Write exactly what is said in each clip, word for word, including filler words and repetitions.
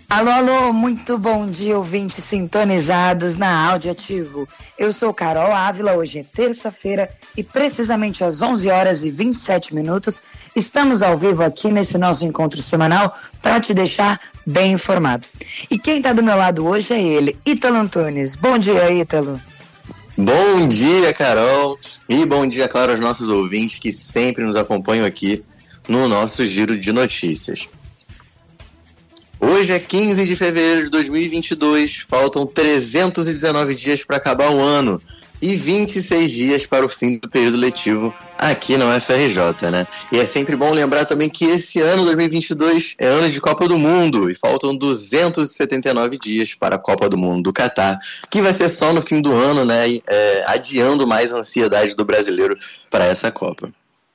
Alô, alô, muito bom dia, ouvintes sintonizados na Áudio Ativo. Eu sou Carol Ávila, hoje é terça-feira e precisamente às onze horas e vinte e sete minutos estamos ao vivo aqui nesse nosso encontro semanal para te deixar bem informado. E quem está do meu lado hoje é ele, Ítalo Antunes. Bom dia, Ítalo. Bom dia, Carol, e bom dia, claro, aos nossos ouvintes que sempre nos acompanham aqui no nosso Giro de Notícias. Hoje é quinze de fevereiro de dois mil e vinte e dois, faltam trezentos e dezenove dias para acabar o ano e vinte e seis dias para o fim do período letivo aqui na U F R J, né? E é sempre bom lembrar também que esse ano, dois mil e vinte e dois, é ano de Copa do Mundo e faltam duzentos e setenta e nove dias para a Copa do Mundo do Catar, que vai ser só no fim do ano, né? E, é, adiando mais a ansiedade do brasileiro para essa Copa.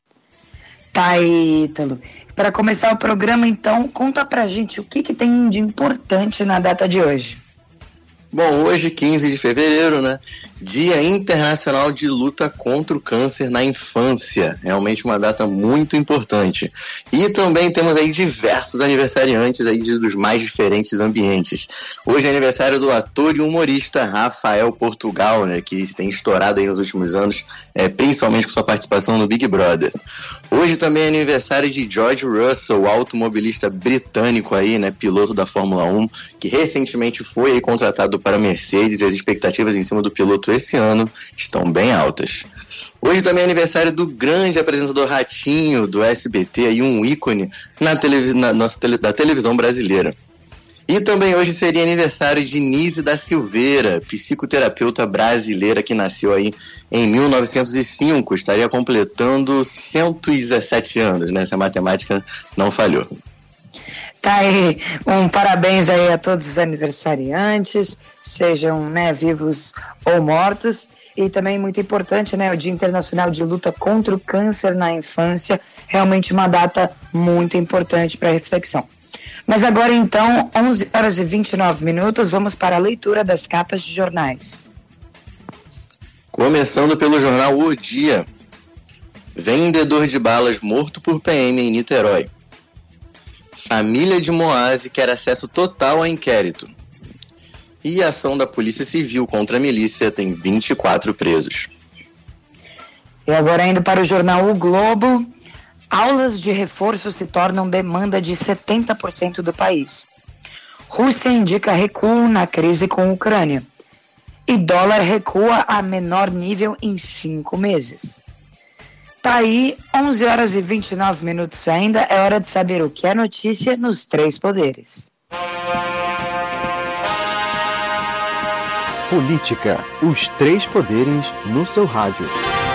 Tá aí, Ítalo. Para começar o programa, então, conta pra gente o que, que tem de importante na data de hoje. Bom, hoje, quinze de fevereiro, né? Dia Internacional de Luta contra o Câncer na Infância. Realmente uma data muito importante. E também temos aí diversos aniversariantes aí dos mais diferentes ambientes. Hoje é aniversário do ator e humorista Rafael Portugal, né? Que tem estourado aí nos últimos anos, é, principalmente com sua participação no Big Brother. Hoje também é aniversário de George Russell, automobilista britânico aí, né? Piloto da Fórmula um, que recentemente foi aí contratado para a Mercedes e as expectativas em cima do piloto esse ano estão bem altas. Hoje também é aniversário do grande apresentador Ratinho do S B T, aí um ícone na televis- na nossa tele- da televisão brasileira. E também hoje seria aniversário de Nise da Silveira, psicoterapeuta brasileira que nasceu aí em mil novecentos e cinco, estaria completando cento e dezessete anos, né? Se a matemática não falhou. Tá aí, um parabéns aí a todos os aniversariantes, sejam, né, vivos ou mortos. E também muito importante, né, o Dia Internacional de Luta contra o Câncer na Infância, realmente uma data muito importante para reflexão. Mas agora então, onze horas e vinte e nove minutos, vamos para a leitura das capas de jornais. Começando pelo jornal O Dia. Vendedor de balas morto por P M em Niterói. Família de Moase quer acesso total ao inquérito. E a ação da Polícia Civil contra a milícia tem vinte e quatro presos. E agora indo para o jornal O Globo, aulas de reforço se tornam demanda de setenta por cento do país. Rússia indica recuo na crise com a Ucrânia. E dólar recua a menor nível em cinco meses. Tá aí, onze horas e vinte e nove minutos ainda, é hora de saber o que é notícia nos três poderes. Política, os três poderes no seu rádio.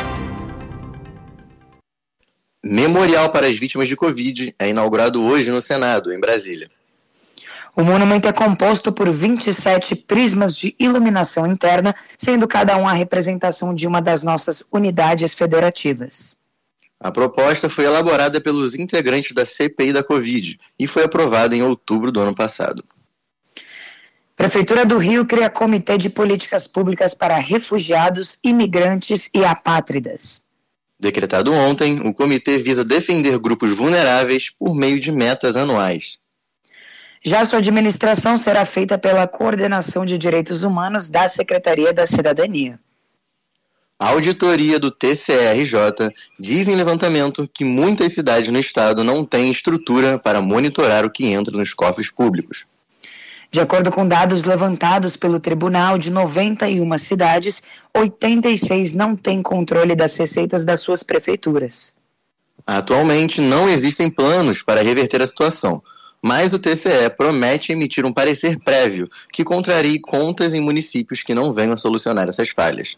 Memorial para as vítimas de Covid é inaugurado hoje no Senado, em Brasília. O monumento é composto por vinte e sete prismas de iluminação interna, sendo cada um a representação de uma das nossas unidades federativas. A proposta foi elaborada pelos integrantes da C P I da Covid e foi aprovada em outubro do ano passado. Prefeitura do Rio cria Comitê de Políticas Públicas para Refugiados, Imigrantes e Apátridas. Decretado ontem, o comitê visa defender grupos vulneráveis por meio de metas anuais. Já sua administração será feita pela Coordenação de Direitos Humanos da Secretaria da Cidadania. A auditoria do T C R J diz em levantamento que muitas cidades no estado não têm estrutura para monitorar o que entra nos cofres públicos. De acordo com dados levantados pelo tribunal, de noventa e uma cidades, oitenta e seis não têm controle das receitas das suas prefeituras. Atualmente não existem planos para reverter a situação, mas o T C E promete emitir um parecer prévio que contrarie contas em municípios que não venham a solucionar essas falhas.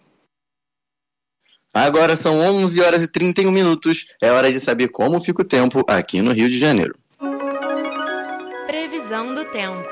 Agora são onze horas e trinta e um minutos, é hora de saber como fica o tempo aqui no Rio de Janeiro. Previsão do tempo.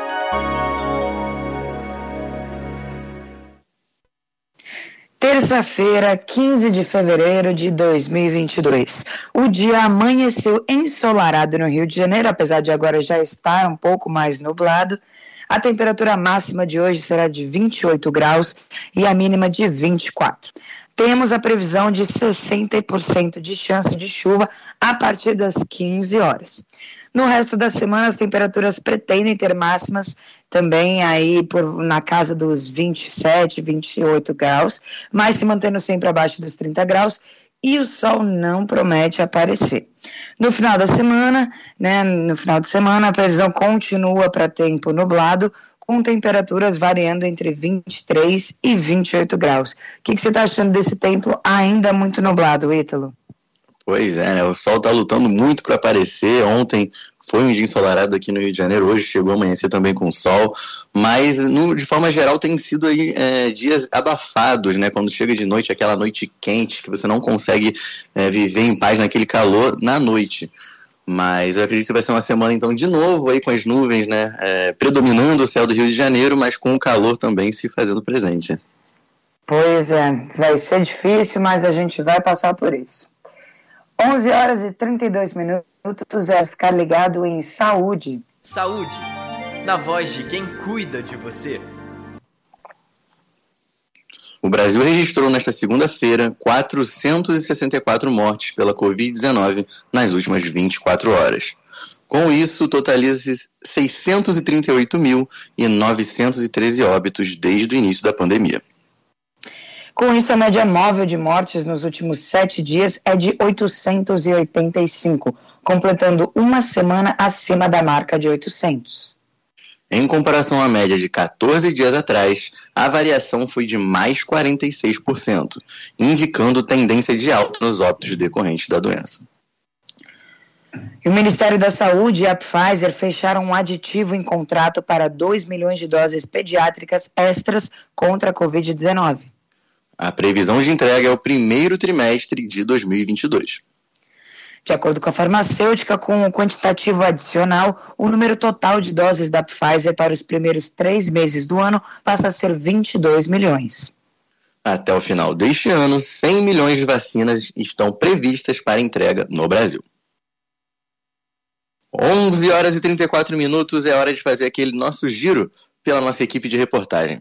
Terça-feira, quinze de fevereiro de dois mil e vinte e dois. O dia amanheceu ensolarado no Rio de Janeiro, apesar de agora já estar um pouco mais nublado. A temperatura máxima de hoje será de vinte e oito graus e a mínima de vinte e quatro. Temos a previsão de sessenta por cento de chance de chuva a partir das quinze horas. No resto da semana, as temperaturas pretendem ter máximas também aí por, na casa dos vinte e sete, vinte e oito graus, mas se mantendo sempre abaixo dos trinta graus, e o sol não promete aparecer. No final da semana, né, no final de semana, a previsão continua para tempo nublado, com temperaturas variando entre vinte e três e vinte e oito graus. O que, que você está achando desse tempo ainda muito nublado, Ítalo? Pois é, né? O sol tá lutando muito para aparecer. Ontem foi um dia ensolarado aqui no Rio de Janeiro, hoje chegou a amanhecer também com sol, mas no, de forma geral tem sido aí, é, dias abafados, né? Quando chega de noite, aquela noite quente, que você não consegue é, viver em paz naquele calor na noite. Mas eu acredito que vai ser uma semana, então, de novo aí com as nuvens, né? É, predominando o céu do Rio de Janeiro, mas com o calor também se fazendo presente. Pois é, vai ser difícil, mas a gente vai passar por isso. onze horas e trinta e dois minutos, é ficar ligado em saúde. Saúde, na voz de quem cuida de você. O Brasil registrou nesta segunda-feira quatrocentas e sessenta e quatro mortes pela covid dezenove nas últimas vinte e quatro horas. Com isso, totaliza-se seiscentos e trinta e oito mil novecentos e treze óbitos desde o início da pandemia. Com isso, a média móvel de mortes nos últimos sete dias é de oitocentos e oitenta e cinco, completando uma semana acima da marca de oitocentos. Em comparação à média de quatorze dias atrás, a variação foi de mais quarenta e seis por cento, indicando tendência de alta nos óbitos decorrentes da doença. E o Ministério da Saúde e a Pfizer fecharam um aditivo em contrato para dois milhões de doses pediátricas extras contra a covid dezenove. A previsão de entrega é o primeiro trimestre de dois mil e vinte e dois. De acordo com a farmacêutica, com o quantitativo adicional, o número total de doses da Pfizer para os primeiros três meses do ano passa a ser vinte e dois milhões. Até o final deste ano, cem milhões de vacinas estão previstas para entrega no Brasil. onze horas e trinta e quatro minutos, é hora de fazer aquele nosso giro pela nossa equipe de reportagem.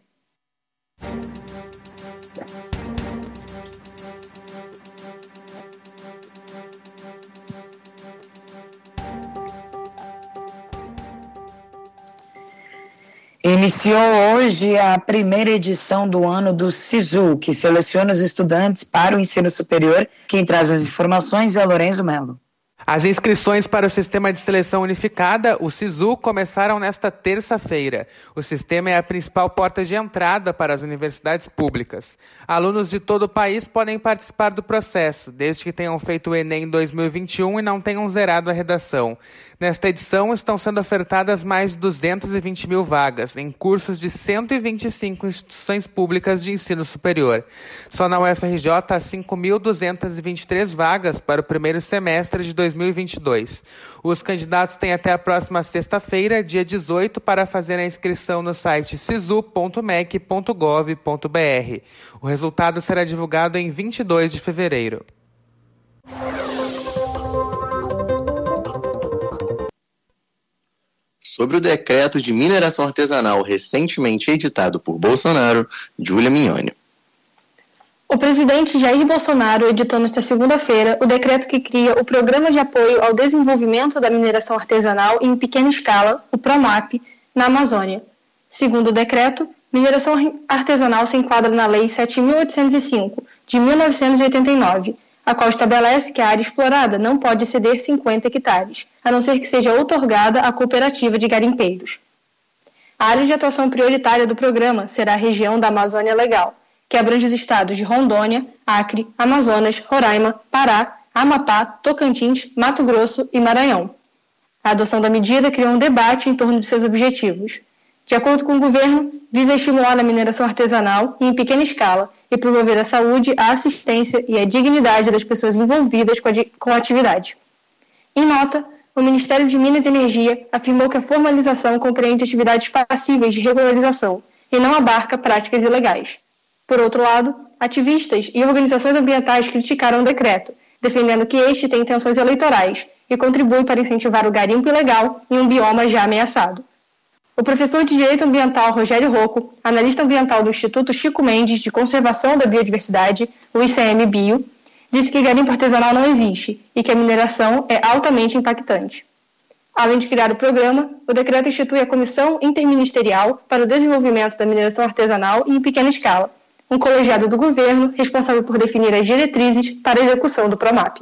Iniciou hoje a primeira edição do ano do SISU, que seleciona os estudantes para o ensino superior. Quem traz as informações é Lorenzo Melo. As inscrições para o Sistema de Seleção Unificada, o SISU, começaram nesta terça-feira. O sistema é a principal porta de entrada para as universidades públicas. Alunos de todo o país podem participar do processo, desde que tenham feito o Enem dois mil e vinte e um e não tenham zerado a redação. Nesta edição, estão sendo ofertadas mais de duzentas e vinte mil vagas, em cursos de cento e vinte e cinco instituições públicas de ensino superior. Só na U F R J há cinco mil duzentas e vinte e três vagas para o primeiro semestre de dois mil e vinte e dois. Os candidatos têm até a próxima sexta-feira, dia dezoito, para fazer a inscrição no site sisu ponto mec ponto gov ponto br. O resultado será divulgado em vinte e dois de fevereiro. Sobre o decreto de mineração artesanal recentemente editado por Bolsonaro, Júlia Mignoni. O presidente Jair Bolsonaro editou nesta segunda-feira o decreto que cria o Programa de Apoio ao Desenvolvimento da Mineração Artesanal em Pequena Escala, o PROMAP, na Amazônia. Segundo o decreto, mineração artesanal se enquadra na Lei sete mil oitocentos e cinco, de mil novecentos e oitenta e nove, a qual estabelece que a área explorada não pode exceder cinquenta hectares, a não ser que seja outorgada à cooperativa de garimpeiros. A área de atuação prioritária do programa será a região da Amazônia Legal, que abrange os estados de Rondônia, Acre, Amazonas, Roraima, Pará, Amapá, Tocantins, Mato Grosso e Maranhão. A adoção da medida criou um debate em torno de seus objetivos. De acordo com o governo, visa estimular a mineração artesanal e em pequena escala e promover a saúde, a assistência e a dignidade das pessoas envolvidas com a, com a atividade. Em nota, o Ministério de Minas e Energia afirmou que a formalização compreende atividades passíveis de regularização e não abarca práticas ilegais. Por outro lado, ativistas e organizações ambientais criticaram o decreto, defendendo que este tem intenções eleitorais e contribui para incentivar o garimpo ilegal em um bioma já ameaçado. O professor de Direito Ambiental Rogério Rocco, analista ambiental do Instituto Chico Mendes de Conservação da Biodiversidade, o I C M Bio, disse que garimpo artesanal não existe e que a mineração é altamente impactante. Além de criar o programa, o decreto institui a Comissão Interministerial para o Desenvolvimento da Mineração Artesanal em Pequena Escala, um colegiado do governo responsável por definir as diretrizes para a execução do PROMAP.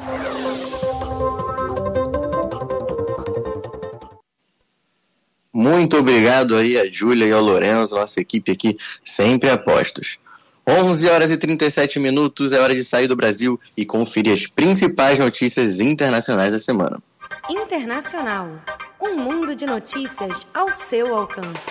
Muito obrigado aí a Júlia e ao Lorenzo, nossa equipe aqui, sempre a postos. onze horas e trinta e sete minutos, é hora de sair do Brasil e conferir as principais notícias internacionais da semana. Internacional, um mundo de notícias ao seu alcance.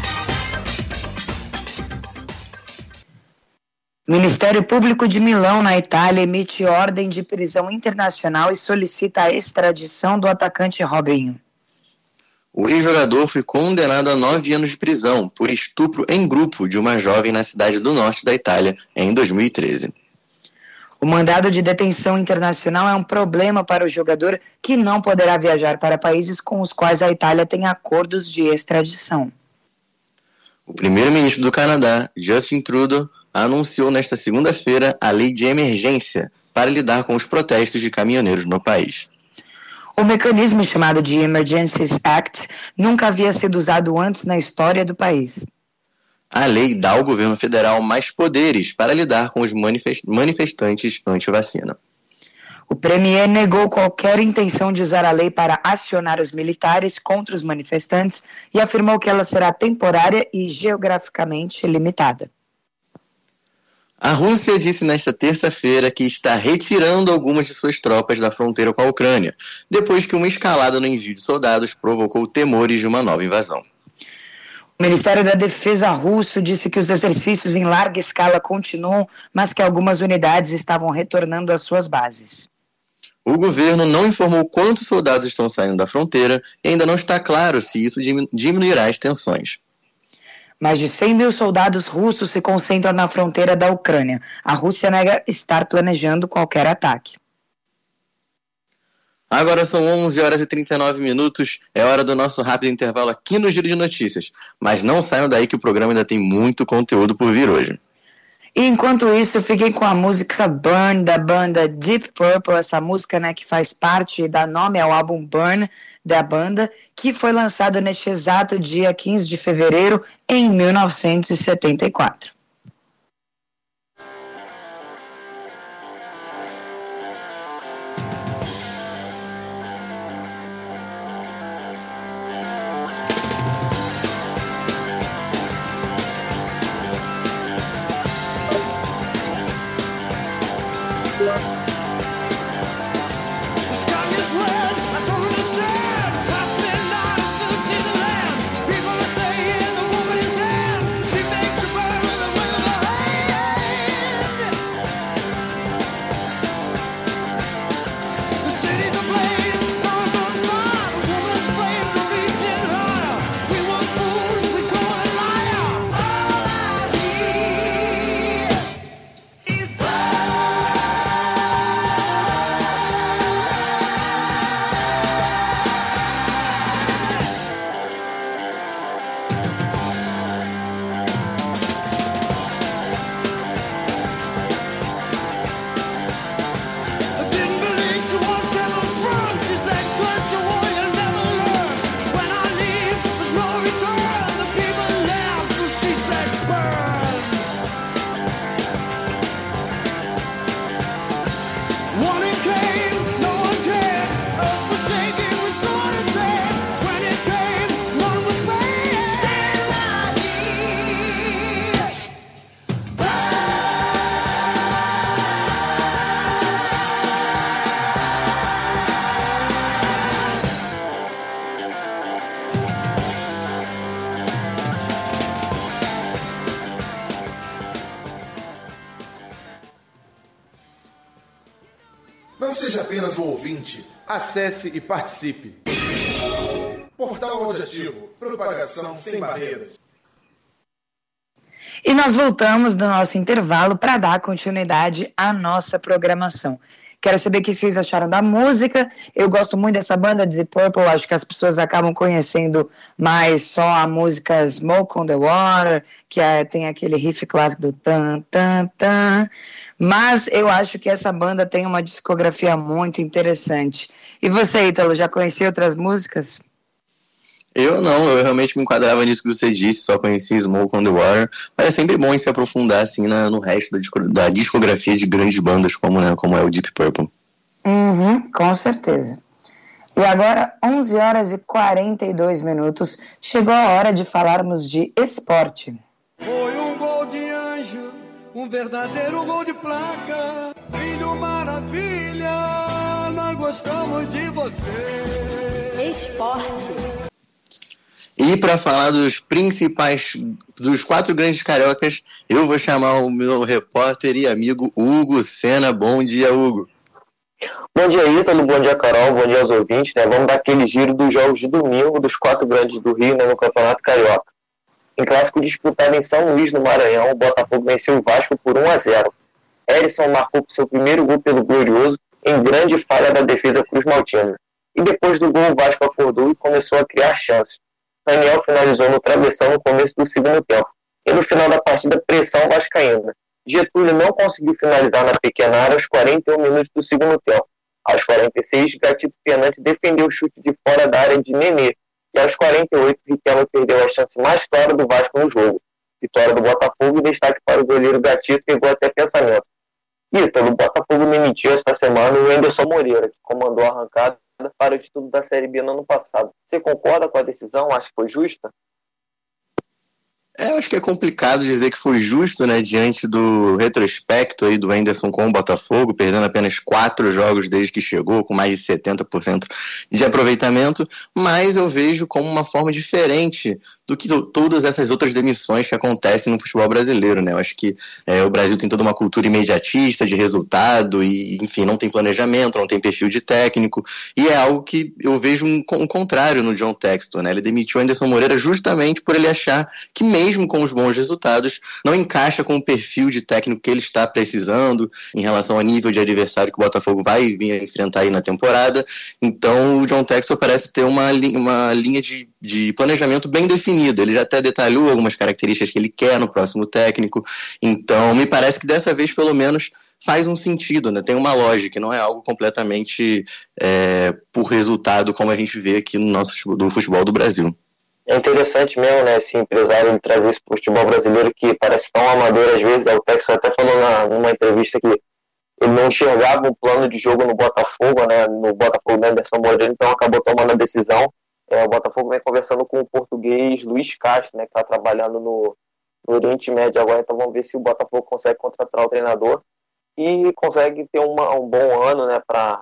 O Ministério Público de Milão, na Itália, emite ordem de prisão internacional e solicita a extradição do atacante Robinho. O ex-jogador foi condenado a nove anos de prisão por estupro em grupo de uma jovem na cidade do norte da Itália em dois mil e treze. O mandado de detenção internacional é um problema para o jogador, que não poderá viajar para países com os quais a Itália tem acordos de extradição. O primeiro-ministro do Canadá, Justin Trudeau, anunciou nesta segunda-feira a lei de emergência para lidar com os protestos de caminhoneiros no país. O mecanismo chamado de Emergencies Act nunca havia sido usado antes na história do país. A lei dá ao governo federal mais poderes para lidar com os manifestantes anti-vacina. O premier negou qualquer intenção de usar a lei para acionar os militares contra os manifestantes e afirmou que ela será temporária e geograficamente limitada. A Rússia disse nesta terça-feira que está retirando algumas de suas tropas da fronteira com a Ucrânia, depois que uma escalada no envio de soldados provocou temores de uma nova invasão. O Ministério da Defesa russo disse que os exercícios em larga escala continuam, mas que algumas unidades estavam retornando às suas bases. O governo não informou quantos soldados estão saindo da fronteira e ainda não está claro se isso diminuirá as tensões. Mais de cem mil soldados russos se concentram na fronteira da Ucrânia. A Rússia nega estar planejando qualquer ataque. Agora são onze horas e trinta e nove minutos, é hora do nosso rápido intervalo aqui no Giro de Notícias. Mas não saiam daí que o programa ainda tem muito conteúdo por vir hoje. E enquanto isso, fiquem com a música Burn, da banda Deep Purple, essa música, né, que faz parte e dá nome ao álbum Burn da banda, que foi lançado neste exato dia quinze de fevereiro em mil novecentos e setenta e quatro. Não seja apenas um ouvinte, acesse e participe. Portal Audiativo, propagação sem barreiras. E nós voltamos do nosso intervalo para dar continuidade à nossa programação. Quero saber o que vocês acharam da música. Eu gosto muito dessa banda, Deep Purple. Acho que as pessoas acabam conhecendo mais só a música Smoke on the Water, que é, tem aquele riff clássico do tan, tan, tan. Mas eu acho que essa banda tem uma discografia muito interessante. E você, Ítalo, já conhecia outras músicas? Eu não, eu realmente me enquadrava nisso que você disse, só conheci Smoke on the Water, mas é sempre bom em se aprofundar assim na, no resto da, disco, da discografia de grandes bandas como, né, como é o Deep Purple. Uhum, com certeza. E agora, onze horas e quarenta e dois minutos, chegou a hora de falarmos de esporte. Foi um gol de anjo, um verdadeiro gol de placa, filho maravilha, nós gostamos de você. Esporte. E para falar dos principais, dos quatro grandes cariocas, eu vou chamar o meu repórter e amigo Hugo Sena. Bom dia, Hugo. Bom dia, Ítalo. Bom dia, Carol. Bom dia aos ouvintes. Né? Vamos dar aquele giro dos jogos de domingo dos quatro grandes do Rio, né, no Campeonato Carioca. Em clássico disputado em São Luís, no Maranhão, o Botafogo venceu o Vasco por um a zero. Hérisson marcou seu primeiro gol pelo Glorioso em grande falha da defesa Cruz Maltina. E depois do gol, o Vasco acordou e começou a criar chances. Daniel finalizou no travessão no começo do segundo tempo. E no final da partida, pressão vascaína. Getúlio não conseguiu finalizar na pequena área aos quarenta e um minutos do segundo tempo. Aos quarenta e seis, Gatito Fernandes defendeu o chute de fora da área de Nenê. E aos quarenta e oito, Riquelme perdeu a chance mais clara do Vasco no jogo. Vitória do Botafogo e destaque para o goleiro Gatito, pegou até pensamento. Ítalo, o Botafogo demitiu esta semana o Anderson Moreira, que comandou a arrancada para o título da Série B no ano passado. Você concorda com a decisão? Acha que foi justa? É, eu acho que é complicado dizer que foi justo, né, diante do retrospecto aí do Anderson com o Botafogo, perdendo apenas quatro jogos desde que chegou, com mais de setenta por cento de aproveitamento, mas eu vejo como uma forma diferente do que todas essas outras demissões que acontecem no futebol brasileiro, né? Eu acho que é, o Brasil tem toda uma cultura imediatista de resultado e, enfim, não tem planejamento, não tem perfil de técnico, e é algo que eu vejo um, um contrário no John Textor, né? Ele demitiu o Anderson Moreira justamente por ele achar que mesmo com os bons resultados, não encaixa com o perfil de técnico que ele está precisando em relação ao nível de adversário que o Botafogo vai vir a enfrentar aí na temporada. Então o John Textor parece ter uma, uma linha de, de planejamento bem definida. Ele já até detalhou algumas características que ele quer no próximo técnico. Então me parece que dessa vez pelo menos faz um sentido, né? Tem uma lógica, não é algo completamente é, por resultado como a gente vê aqui no nosso do futebol do Brasil. É interessante mesmo, né, esse empresário trazer isso para o futebol brasileiro que parece tão amador às vezes. O Texas até falou na, numa entrevista que ele não enxergava um plano de jogo no Botafogo, né, no Botafogo do Anderson Moreira, então acabou tomando a decisão. É, o Botafogo vem conversando com o português Luiz Castro, né, que está trabalhando no, no Oriente Médio agora, então vamos ver se o Botafogo consegue contratar o treinador e consegue ter uma, um bom ano, né, para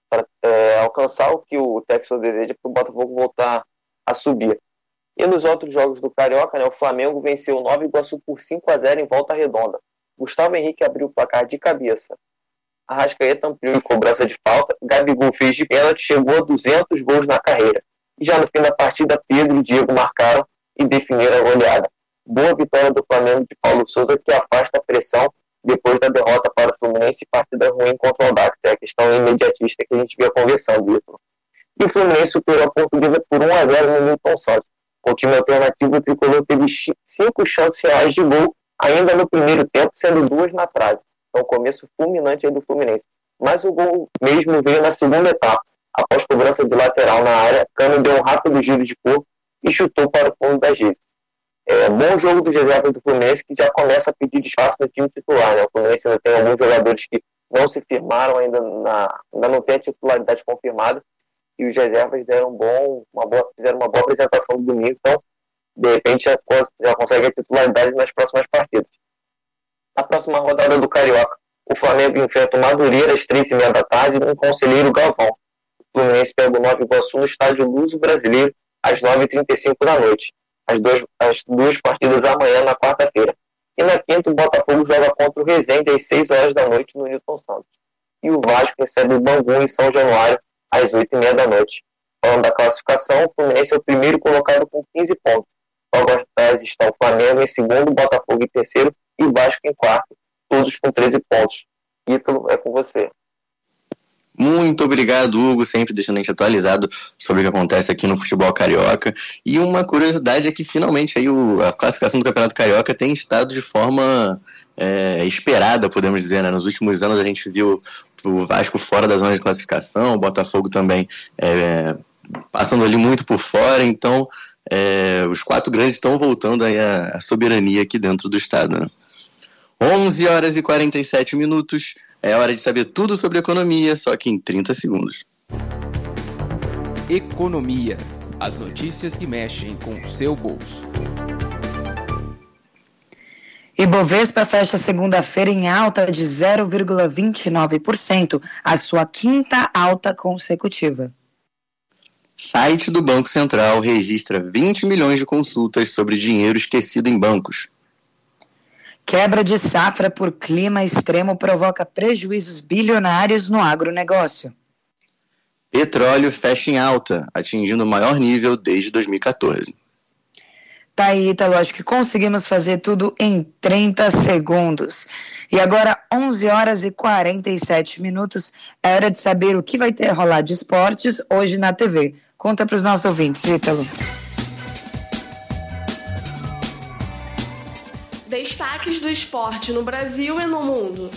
é, alcançar o que o Texas deseja para o Botafogo voltar a subir. E nos outros jogos do Carioca, né, o Flamengo venceu o Nova Iguaçu por cinco a zero em Volta Redonda. Gustavo Henrique abriu o placar de cabeça. Arrascaeta ampliou em cobrança de falta. Gabigol fez de pênalti, chegou a duzentos gols na carreira. E já no fim da partida, Pedro e Diego marcaram e definiram a goleada. Boa vitória do Flamengo de Paulo Souza, que afasta a pressão depois da derrota para o Fluminense e partida ruim contra o Audax. É a questão imediatista que a gente via conversando. E o Fluminense superou a Portuguesa por um a zero no Newton Santos. O time alternativo, o Tricolor teve cinco chances reais de gol ainda no primeiro tempo, sendo duas na trave. Então, começo fulminante aí do Fluminense. Mas o gol mesmo veio na segunda etapa. Após cobrança de lateral na área, Cano deu um rápido giro de corpo e chutou para o fundo das redes. É, bom jogo dos reservas do Fluminense, que já começa a pedir espaço no time titular. Né? O Fluminense ainda tem alguns jogadores que não se firmaram, ainda, na, ainda não tem a titularidade confirmada. E os reservas deram um bom, uma boa, fizeram uma boa apresentação no domingo, então, de repente, já, já consegue a titularidade nas próximas partidas. Na próxima rodada do Carioca, o Flamengo enfrenta o Madureira às três e meia da tarde no Conselheiro Galvão. O Fluminense pega o Nova Iguaçu no Estádio Luso Brasileiro às nove e trinta e cinco da noite. As duas, as duas partidas amanhã, na quarta-feira. E na quinta, o Botafogo joga contra o Resende às seis horas da noite no Newton Santos. E o Vasco recebe o Bangu em São Januário às oito e meia da noite. Falando da classificação, o Fluminense é o primeiro colocado com quinze pontos. Logo atrás estão o Flamengo em segundo, Botafogo em terceiro e Vasco em quarto, todos com treze pontos. Ítalo, é com você. Muito obrigado, Hugo, sempre deixando a gente atualizado sobre o que acontece aqui no futebol carioca. E uma curiosidade é que finalmente aí o, a classificação do Campeonato Carioca tem estado de forma é, esperada, podemos dizer, né? Nos últimos anos a gente viu o Vasco fora da zona de classificação, o Botafogo também é, passando ali muito por fora, então é, os quatro grandes estão voltando aí a, a soberania aqui dentro do estado, né? onze horas e quarenta e sete minutos. É hora de saber tudo sobre economia, só que em trinta segundos. Economia. As notícias que mexem com o seu bolso. Ibovespa fecha segunda-feira em alta de zero vírgula vinte e nove por cento, a sua quinta alta consecutiva. Site do Banco Central registra vinte milhões de consultas sobre dinheiro esquecido em bancos. Quebra de safra por clima extremo provoca prejuízos bilionários no agronegócio. Petróleo fecha em alta, atingindo o maior nível desde dois mil e catorze. Tá aí, Ítalo, acho que conseguimos fazer tudo em trinta segundos. E agora, onze horas e quarenta e sete minutos, é hora de saber o que vai ter rolar de esportes hoje na T V. Conta para os nossos ouvintes, Ítalo. Destaques do esporte no Brasil e no mundo.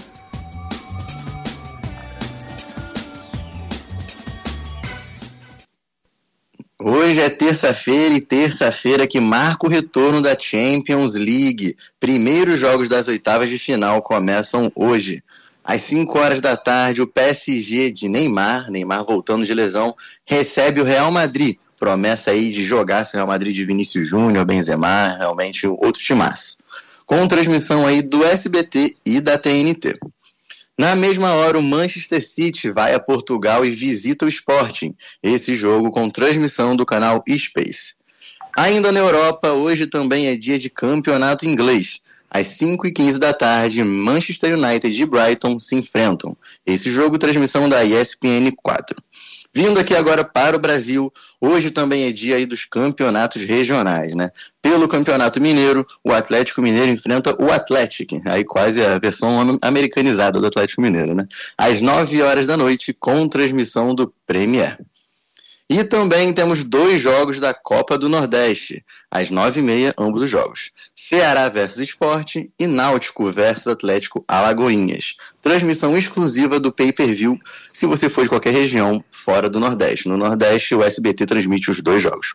Hoje é terça-feira e terça-feira que marca o retorno da Champions League. Primeiros jogos das oitavas de final começam hoje. Às cinco horas da tarde, o P S G de Neymar, Neymar voltando de lesão, recebe o Real Madrid. Promessa aí de jogar o Real Madrid de Vinícius Júnior, Benzema, realmente outro timaço. Com transmissão aí do S B T e da T N T. Na mesma hora, o Manchester City vai a Portugal e visita o Sporting. Esse jogo com transmissão do canal eSpace. Ainda na Europa, hoje também é dia de campeonato inglês. Às cinco e quinze da tarde, Manchester United e Brighton se enfrentam. Esse jogo, transmissão da E S P N quatro. Vindo aqui agora para o Brasil, hoje também é dia aí dos campeonatos regionais, né? Pelo Campeonato Mineiro, o Atlético Mineiro enfrenta o Atlético, aí quase a versão americanizada do Atlético Mineiro, né? Às nove horas da noite, com transmissão do Premier. E também temos dois jogos da Copa do Nordeste, às nove e meia, ambos os jogos. Ceará versus Sport e Náutico versus Atlético Alagoinhas. Transmissão exclusiva do pay-per-view, se você for de qualquer região fora do Nordeste. No Nordeste, o S B T transmite os dois jogos.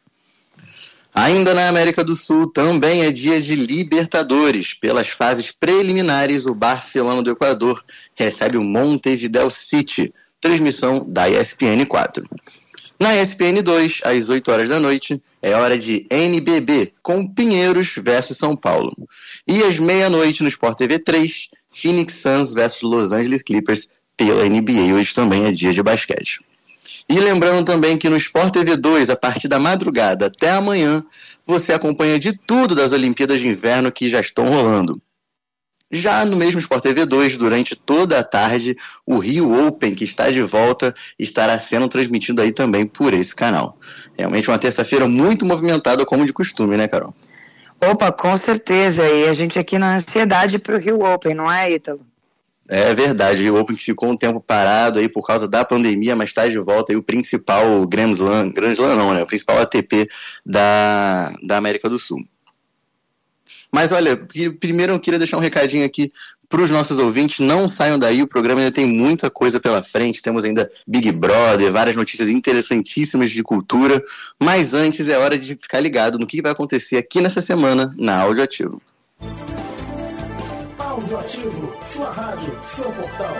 Ainda na América do Sul, também é dia de Libertadores. Pelas fases preliminares, o Barcelona do Equador recebe o Montevideo City. Transmissão da E S P N quatro. Na E S P N dois, às oito horas da noite, é hora de N B B, com Pinheiros versus São Paulo. E às meia-noite, no Sport T V três, Phoenix Suns versus Los Angeles Clippers pela N B A. Hoje também é dia de basquete. E lembrando também que no Sport T V dois, a partir da madrugada até amanhã, você acompanha de tudo das Olimpíadas de Inverno que já estão rolando. Já no mesmo Sport T V dois, durante toda a tarde, o Rio Open, que está de volta, estará sendo transmitido aí também por esse canal. Realmente uma terça-feira muito movimentada, como de costume, né, Carol? Opa, com certeza. E a gente aqui na ansiedade para o Rio Open, não é, Ítalo? É verdade, o Rio Open que ficou um tempo parado aí por causa da pandemia, mas está de volta aí o principal Grand Slam, Grand Slam não, né? O principal A T P da, da América do Sul. Mas olha, primeiro eu queria deixar um recadinho aqui para os nossos ouvintes, não saiam daí, o programa ainda tem muita coisa pela frente, temos ainda Big Brother, várias notícias interessantíssimas de cultura, mas antes é hora de ficar ligado no que vai acontecer aqui nessa semana na Audioativo. Audioativo, sua rádio, seu portal.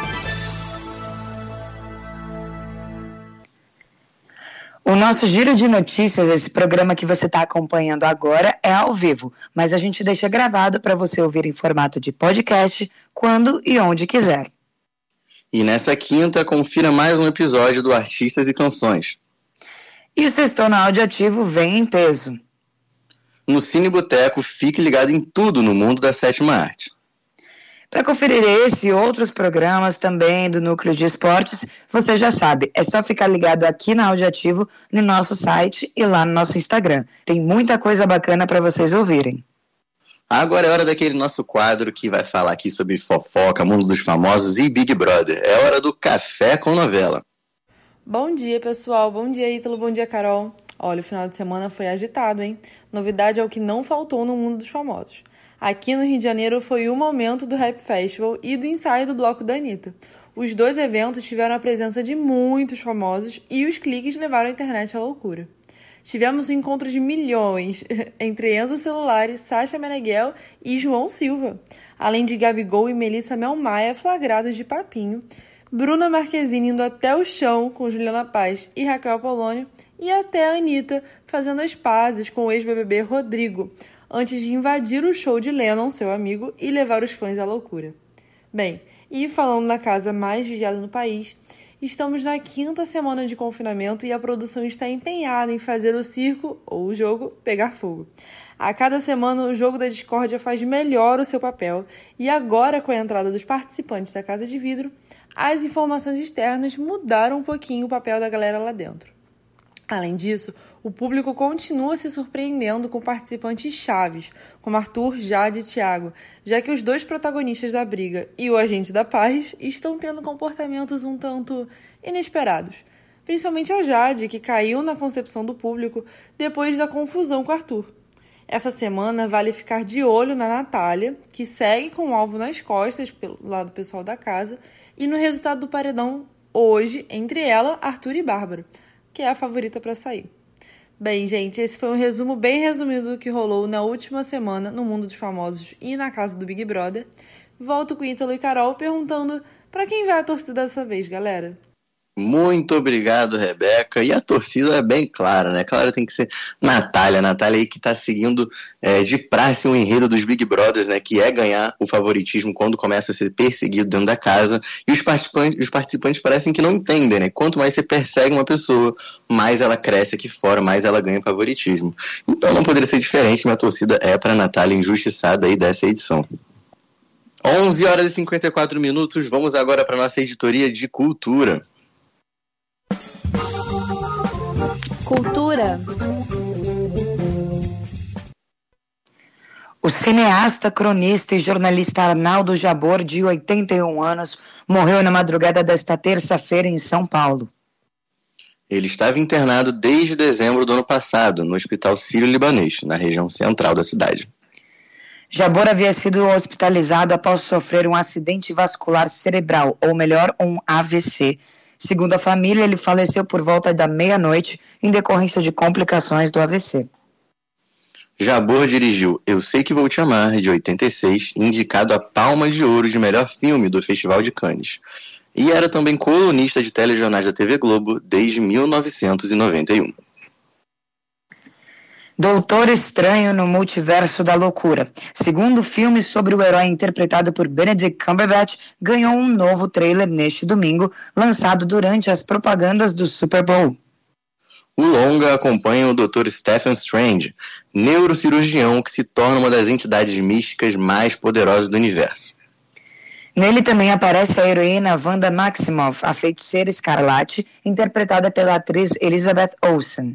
O nosso giro de notícias, esse programa que você está acompanhando agora, é ao vivo, mas a gente deixa gravado para você ouvir em formato de podcast, quando e onde quiser. E nessa quinta, confira mais um episódio do Artistas e Canções. E o Sextou na Audioativo vem em peso. No Cine Boteco, fique ligado em tudo no mundo da sétima arte. Para conferir esse e outros programas também do Núcleo de Esportes, você já sabe, é só ficar ligado aqui na Audioativo, no nosso site e lá no nosso Instagram. Tem muita coisa bacana para vocês ouvirem. Agora é hora daquele nosso quadro que vai falar aqui sobre fofoca, mundo dos famosos e Big Brother. É hora do Café com Novela. Bom dia, pessoal. Bom dia, Ítalo. Bom dia, Carol. Olha, o final de semana foi agitado, hein? Novidade é o que não faltou no mundo dos famosos. Aqui no Rio de Janeiro foi o momento do Rap Festival e do ensaio do bloco da Anitta. Os dois eventos tiveram a presença de muitos famosos e os cliques levaram a internet à loucura. Tivemos um encontro de milhões entre Enzo Celulari, Sasha Meneghel e João Silva, além de Gabigol e Melissa Mel Maia flagrados de papinho, Bruna Marquezine indo até o chão com Juliana Paz e Raquel Apolônio e até a Anitta fazendo as pazes com o ex-B B B Rodrigo, antes de invadir o show de Lennon, seu amigo, e levar os fãs à loucura. Bem, e falando na casa mais vigiada no país, estamos na quinta semana de confinamento e a produção está empenhada em fazer o circo, ou o jogo, pegar fogo. A cada semana, o jogo da discórdia faz melhor o seu papel e agora, com a entrada dos participantes da Casa de Vidro, as informações externas mudaram um pouquinho o papel da galera lá dentro. Além disso, o público continua se surpreendendo com participantes chaves, como Arthur, Jade e Thiago, já que os dois protagonistas da briga e o agente da paz estão tendo comportamentos um tanto inesperados. Principalmente a Jade, que caiu na concepção do público depois da confusão com Arthur. Essa semana vale ficar de olho na Natália, que segue com o alvo nas costas pelo lado pessoal da casa, e no resultado do paredão hoje entre ela, Arthur e Bárbara, que é a favorita para sair. Bem, gente, esse foi um resumo bem resumido do que rolou na última semana no mundo dos famosos e na casa do Big Brother. Volto com Ítalo e Carol perguntando para quem vai a torcida dessa vez, galera. Muito obrigado, Rebeca. E a torcida é bem clara, né? Claro, tem que ser Natália. Natália aí que tá seguindo é, de praxe o enredo dos Big Brothers, né? Que é ganhar o favoritismo quando começa a ser perseguido dentro da casa. E os participantes, os participantes parecem que não entendem, né? Quanto mais você persegue uma pessoa, mais ela cresce aqui fora, mais ela ganha favoritismo. Então não poderia ser diferente. Minha torcida é para Natália injustiçada aí dessa edição. onze horas e cinquenta e quatro minutos. Vamos agora para nossa editoria de cultura. Cultura. O cineasta, cronista e jornalista Arnaldo Jabor, de oitenta e um anos, morreu na madrugada desta terça-feira em São Paulo. Ele estava internado desde dezembro do ano passado, no Hospital Sírio-Libanês, na região central da cidade. Jabor havia sido hospitalizado após sofrer um acidente vascular cerebral, ou melhor, um A V C. Segundo a família, ele faleceu por volta da meia-noite em decorrência de complicações do A V C. Jabor dirigiu Eu Sei Que Vou Te Amar, de oitenta e seis, indicado a Palma de Ouro de melhor filme do Festival de Cannes. E era também colunista de telejornais da T V Globo desde mil novecentos e noventa e um. Doutor Estranho no Multiverso da Loucura. Segundo filme sobre o herói interpretado por Benedict Cumberbatch, ganhou um novo trailer neste domingo, lançado durante as propagandas do Super Bowl. O longa acompanha o doutor Stephen Strange, neurocirurgião que se torna uma das entidades místicas mais poderosas do universo. Nele também aparece a heroína Wanda Maximoff, a feiticeira escarlate, interpretada pela atriz Elizabeth Olsen.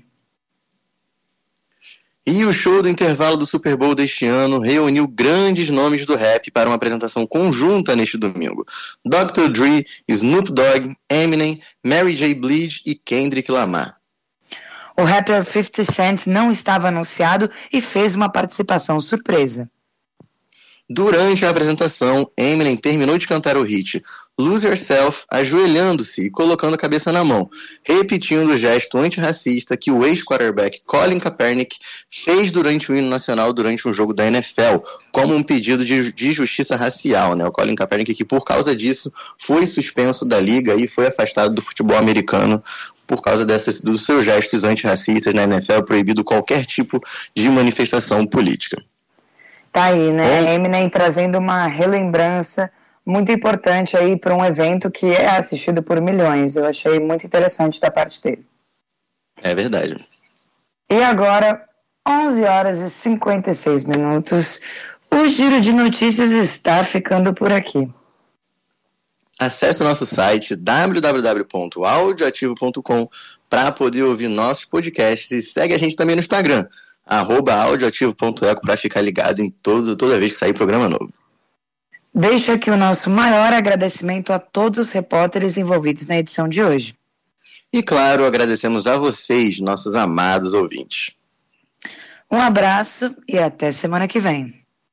E o show do intervalo do Super Bowl deste ano reuniu grandes nomes do rap para uma apresentação conjunta neste domingo. doutor Dre, Snoop Dogg, Eminem, Mary J. Blige e Kendrick Lamar. O rapper fifty Cent não estava anunciado e fez uma participação surpresa. Durante a apresentação, Eminem terminou de cantar o hit Lose Yourself, ajoelhando-se e colocando a cabeça na mão, repetindo o gesto antirracista que o ex-quarterback Colin Kaepernick fez durante o hino nacional durante um jogo da N F L, como um pedido de, de justiça racial, né? O Colin Kaepernick, que por causa disso foi suspenso da liga e foi afastado do futebol americano por causa dessas, dos seus gestos antirracistas na N F L, proibido qualquer tipo de manifestação política. Tá aí, né? Bom, Eminem trazendo uma relembrança muito importante aí para um evento que é assistido por milhões. Eu achei muito interessante da parte dele. É verdade. E agora, onze horas e cinquenta e seis minutos, o Giro de Notícias está ficando por aqui. Acesse o nosso site w w w ponto audioativo ponto com para poder ouvir nossos podcasts e segue a gente também no Instagram, arroba audioativo ponto eco para ficar ligado em todo, toda vez que sair programa novo. Deixo aqui o nosso maior agradecimento a todos os repórteres envolvidos na edição de hoje. E claro, agradecemos a vocês, nossos amados ouvintes. Um abraço e até semana que vem.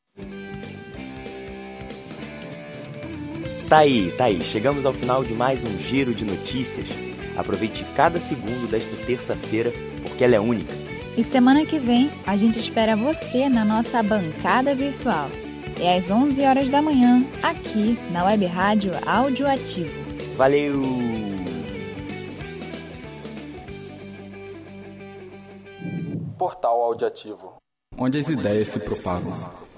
Tá aí, tá aí. Chegamos ao final de mais um Giro de Notícias. Aproveite cada segundo desta terça-feira, porque ela é única. E semana que vem, a gente espera você na nossa bancada virtual. É às onze horas da manhã, aqui na Web Rádio Audioativo. Valeu! Portal Audioativo, onde as ideias se propagam.